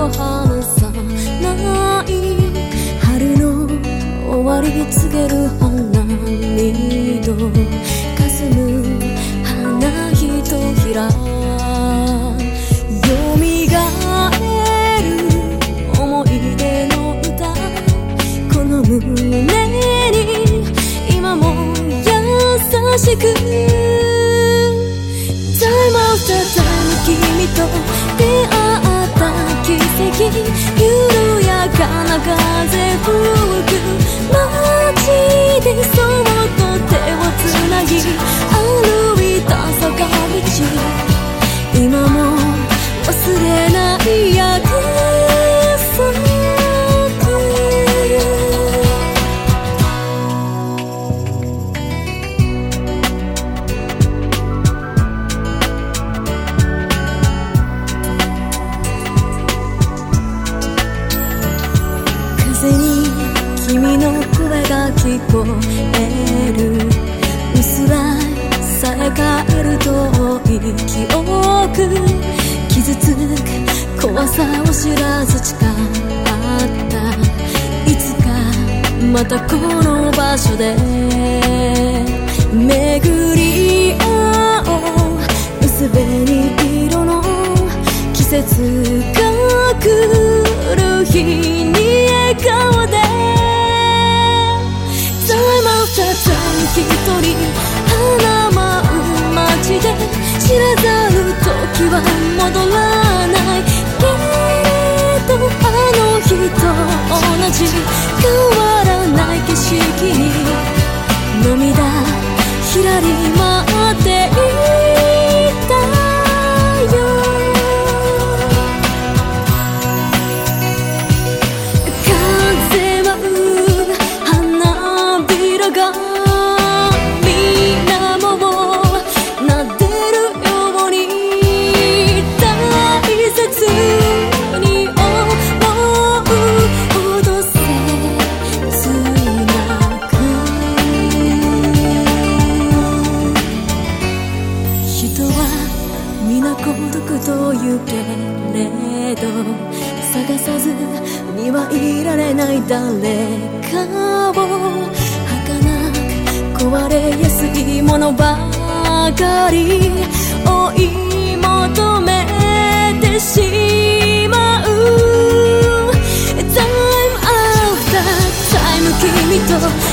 離さない春の終わり告げる花見と霞む花ひとひらよみがえる思い出の歌この胸に今も優しく Time after time 君と出会った奇跡緩やかな風吹く街でそっと手をつなぎ歩いた坂道今も忘れない約束風に君の声が聞こえる薄らさえ変える遠い記憶傷つく怖さを知らず誓ったいつかまたこの場所で巡り合おう薄紅色の季節が来る日に笑顔で Time after time 一人花舞う街で知らざる時は戻らないけれどあの日と同じ変わらない景色に涙ひらり待っていたよ風舞う花びらが水面を撫でるように大切に思うほど切なく人は皆孤独と言うけれど探さずにはいられない誰かを儚く壊れやすいものばかり追い求めてしまう Time after time 君と